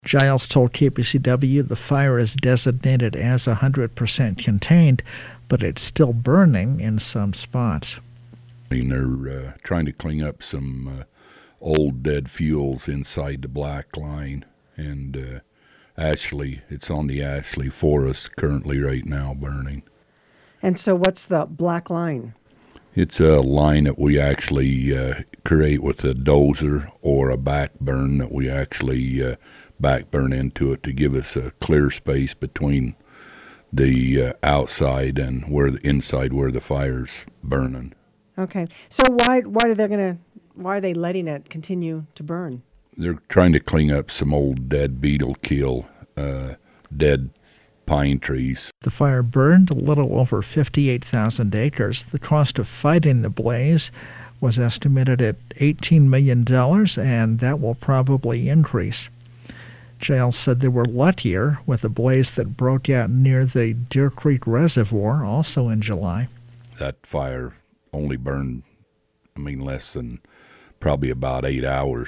Giles told KPCW the fire is designated as 100% contained, but it's still burning in some spots. They're trying to clean up some old dead fuels inside the black line, and Ashley, it's on the Ashley Forest currently right now burning. And so what's the black line? It's a line that we actually create with a dozer or a backburn that we actually backburn into it to give us a clear space between the outside and where the inside where the fire's burning. Okay. So why are they letting it continue to burn? They're trying to clean up some old dead beetle kill, dead pine trees. The fire burned a little over 58,000 acres. The cost of fighting the blaze was estimated at $18 million, and that will probably increase. Giles said they were luckier with a blaze that broke out near the Deer Creek Reservoir, also in July. That fire only burned, less than probably about 8 hours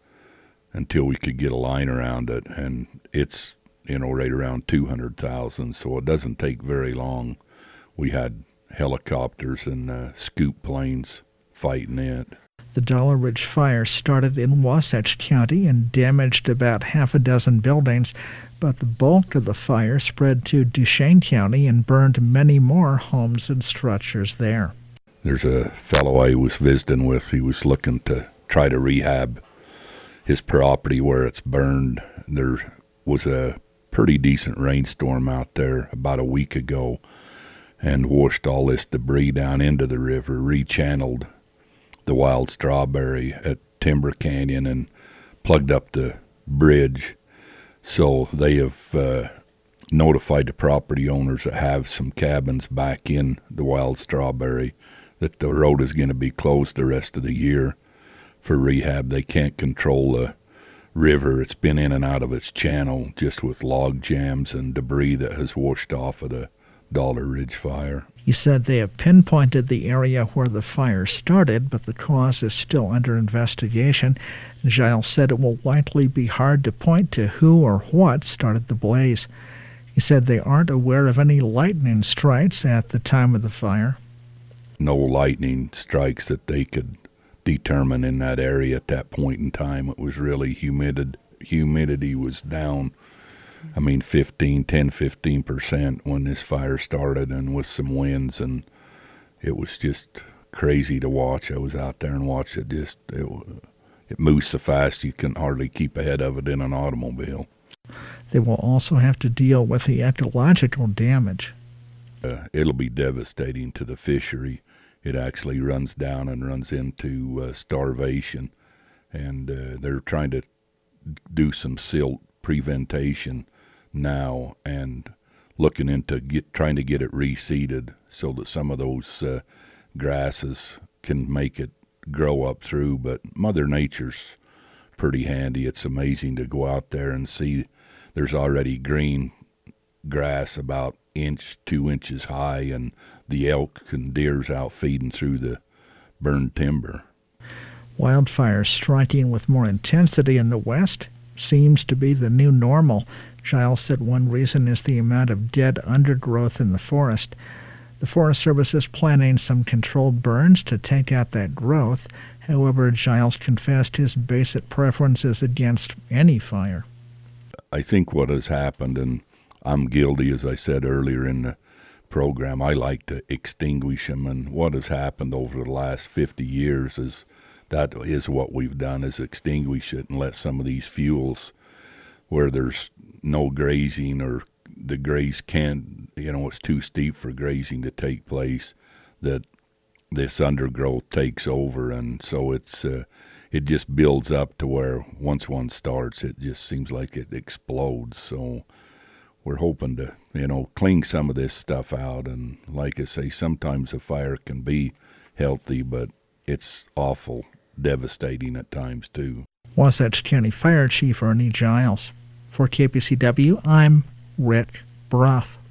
until we could get a line around it, and it's right around 200,000, so it doesn't take very long. We had helicopters and scoop planes fighting it. The Dollar Ridge Fire started in Wasatch County and damaged about half a dozen buildings, but the bulk of the fire spread to Duchesne County and burned many more homes and structures there. There's a fellow I was visiting with. He was looking to try to rehab his property where it's burned. There was a pretty decent rainstorm out there about a week ago and washed all this debris down into the river, rechanneled the wild strawberry at Timber Canyon and plugged up the bridge. So they have notified the property owners that have some cabins back in the wild strawberry that the road is going to be closed the rest of the year for rehab. They can't control the river. It's been in and out of its channel just with log jams and debris that has washed off of the Dollar Ridge Fire. He said they have pinpointed the area where the fire started, but the cause is still under investigation. Giles said it will likely be hard to point to who or what started the blaze. He said they aren't aware of any lightning strikes at the time of the fire. No lightning strikes that they could determine in that area at that point in time. It was really humid. Humidity was down, 15% when this fire started, and with some winds, and it was just crazy to watch. I was out there and watched it. It moves so fast you can hardly keep ahead of it in an automobile. They will also have to deal with the ecological damage. It'll be devastating to the fishery. It actually runs down and runs into starvation, and they're trying to do some silt prevention now and looking into trying to get it reseeded so that some of those grasses can make it grow up through. But Mother Nature's pretty handy. It's amazing to go out there and see there's already green grass about 2 inches high, and the elk and deer's out feeding through the burned timber. Wildfires striking with more intensity in the west seems to be the new normal. Giles said one reason is the amount of dead undergrowth in the forest. The Forest Service is planning some controlled burns to take out that growth. However, Giles confessed his basic preference is against any fire. I think what has happened, and I'm guilty, as I said earlier in the program, I like to extinguish them, and what has happened over the last 50 years is that is what we've done, is extinguish it and let some of these fuels where there's no grazing or the graze can't, it's too steep for grazing to take place, that this undergrowth takes over, and so it just builds up to where once one starts, it just seems like it explodes. So we're hoping to, clean some of this stuff out. And like I say, sometimes a fire can be healthy, but it's awful devastating at times too. Wasatch County Fire Chief Ernie Giles. For KPCW, I'm Rick Brough.